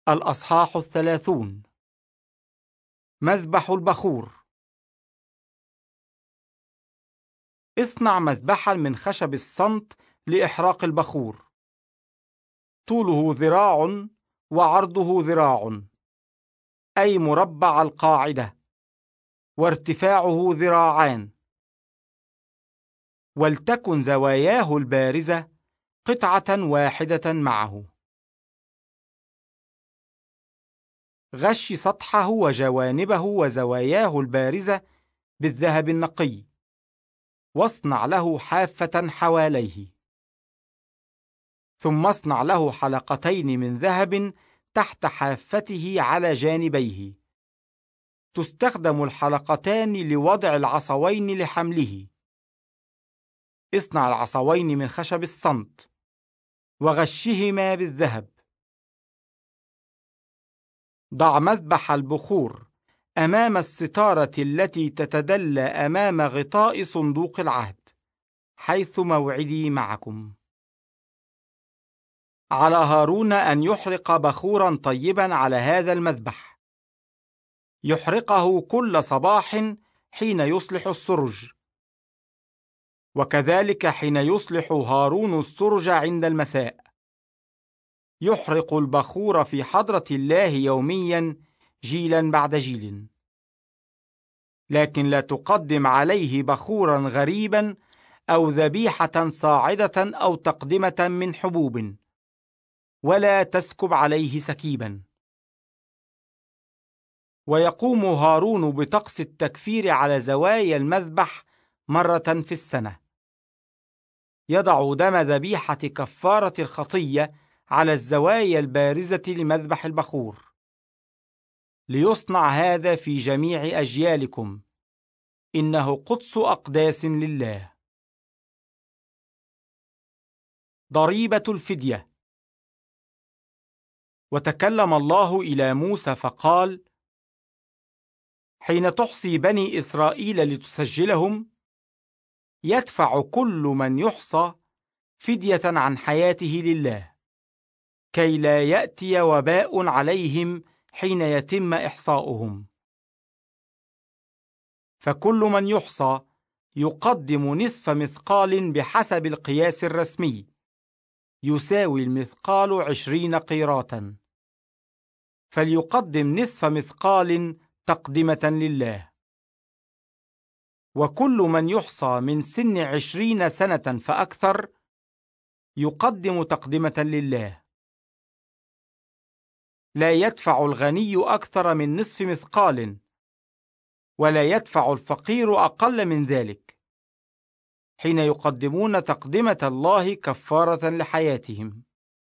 الأصحاح 30. مذبح البخور. اصنع مذبحا من خشب الصمت لإحراق البخور، طوله ذراع وعرضه ذراع، أي مربع القاعدة، وارتفاعه ذراعان، ولتكن زواياه البارزة قطعة واحدة معه. غش سطحه وجوانبه وزواياه البارزة بالذهب النقي، واصنع له حافة حواليه. ثم اصنع له حلقتين من ذهب تحت حافته على جانبيه، تستخدم الحلقتان لوضع العصوين لحمله. اصنع العصوين من خشب الصمت، وغشهما بالذهب. ضع مذبح البخور أمام الستارة التي تتدلى أمام غطاء صندوق العهد، حيث موعدي معكم. على هارون أن يحرق بخورا طيبا على هذا المذبح، يحرقه كل صباح حين يصلح السرج، وكذلك حين يصلح هارون السرج عند المساء. يحرق البخور في حضرة الله يوميا جيلا بعد جيل، لكن لا تقدم عليه بخورا غريبا أو ذبيحة صاعدة أو تقدمة من حبوب، ولا تسكب عليه سكيبا. ويقوم هارون بطقس التكفير على زوايا المذبح مرة في السنة. يضع دم ذبيحة كفارة الخطية على الزوايا البارزة لمذبح البخور. ليصنع هذا في جميع أجيالكم، إنه قدس أقداس لله. ضريبة الفدية. وتكلم الله إلى موسى فقال: حين تحصي بني إسرائيل لتسجلهم، يدفع كل من يحصى فدية عن حياته لله، كي لا يأتي وباء عليهم حين يتم إحصاؤهم. فكل من يحصى يقدم نصف مثقال بحسب القياس الرسمي، يساوي المثقال 20 قيراطا. فليقدم نصف مثقال تقدمة لله. وكل من يحصى من سن 20 سنة فأكثر يقدم تقدمة لله. لا يدفع الغني أكثر من نصف مثقال، ولا يدفع الفقير أقل من ذلك، حين يقدمون تقدمة الله كفارة لحياتهم.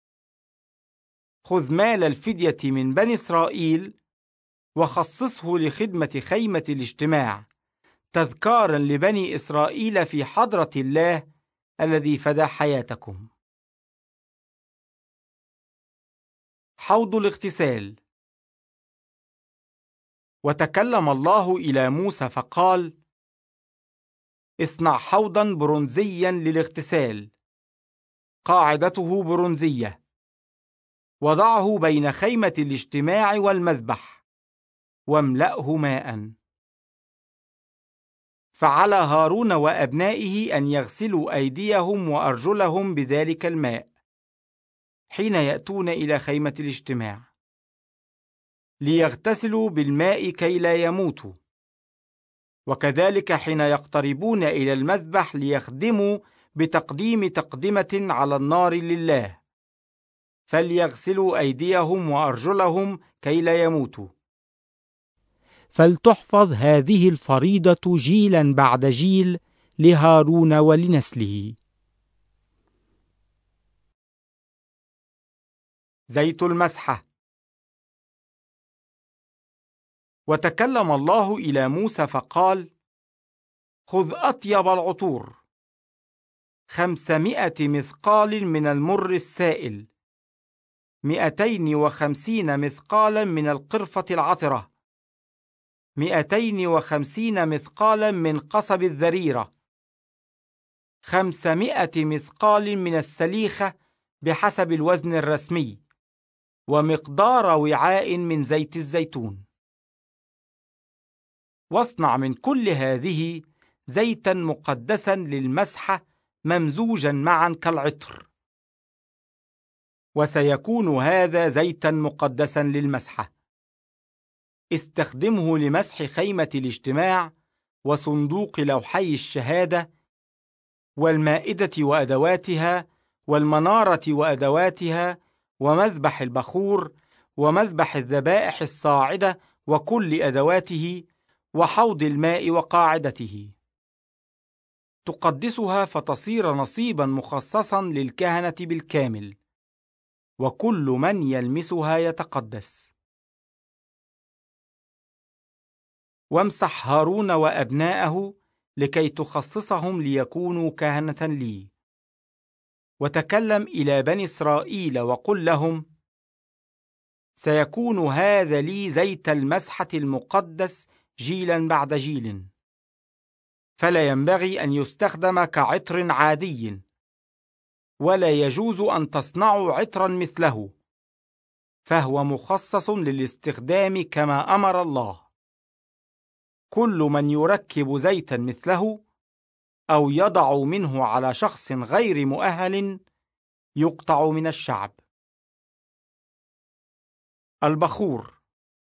خذ مال الفدية من بني إسرائيل وخصصه لخدمة خيمة الاجتماع، تذكارا لبني إسرائيل في حضرة الله الذي فدى حياتكم. حوض الاغتسال. وتكلم الله إلى موسى فقال: اصنع حوضا برونزيا للاغتسال، قاعدته برونزية، وضعه بين خيمة الاجتماع والمذبح، واملأه ماء. فعلى هارون وأبنائه أن يغسلوا أيديهم وأرجلهم بذلك الماء حين يأتون إلى خيمة الاجتماع، ليغتسلوا بالماء كي لا يموتوا، وكذلك حين يقتربون إلى المذبح ليخدموا بتقديم تقدمة على النار لله، فليغسلوا أيديهم وأرجلهم كي لا يموتوا. فلتحفظ هذه الفريضة جيلا بعد جيل لهارون ولنسله. زيت المسحة. وتكلم الله إلى موسى فقال: خذ أطيب العطور 500 مثقال من المر السائل، 250 مثقالا من القرفة العطرة، 250 مثقالا من قصب الذريرة، 500 مثقال من السليخة بحسب الوزن الرسمي، ومقدار وعاء من زيت الزيتون. واصنع من كل هذه زيتا مقدسا للمسحة ممزوجا معا كالعطر، وسيكون هذا زيتا مقدسا للمسحة. استخدمه لمسح خيمة الاجتماع وصندوق لوحي الشهادة والمائدة وأدواتها والمنارة وأدواتها ومذبح البخور ومذبح الذبائح الصاعدة وكل أدواته وحوض الماء وقاعدته. تقدسها فتصير نصيبا مخصصا للكهنة بالكامل، وكل من يلمسها يتقدس. وامسح هارون وأبناءه لكي تخصصهم ليكونوا كهنة لي. وتكلم إلى بني إسرائيل وقل لهم: سيكون هذا لي زيت المسحة المقدس جيلا بعد جيل، فلا ينبغي أن يستخدم كعطر عادي، ولا يجوز أن تصنعوا عطرا مثله، فهو مخصص للاستخدام كما أمر الله. كل من يركب زيتا مثله أو يضع منه على شخص غير مؤهل يقطع من الشعب. البخور.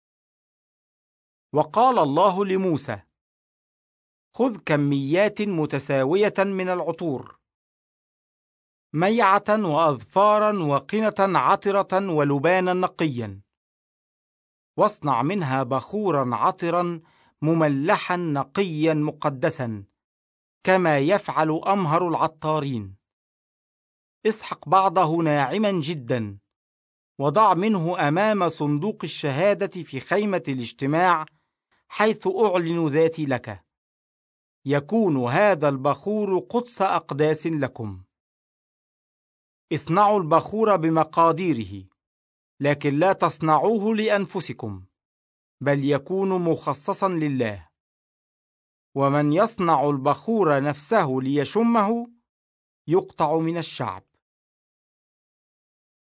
وقال الله لموسى: خذ كميات متساوية من العطور، ميعة وأظفارا وقنة عطرة ولبانا نقيا، واصنع منها بخورا عطرا مملحا نقيا مقدسا كما يفعل أمهر العطارين. اسحق بعضه ناعما جدا، وضع منه أمام صندوق الشهادة في خيمة الاجتماع حيث أعلن ذاتي لك. يكون هذا البخور قدس أقداس لكم. اصنعوا البخور بمقاديره، لكن لا تصنعوه لأنفسكم، بل يكون مخصصا لله. ومن يصنع البخور نفسه ليشمه يقطع من الشعب.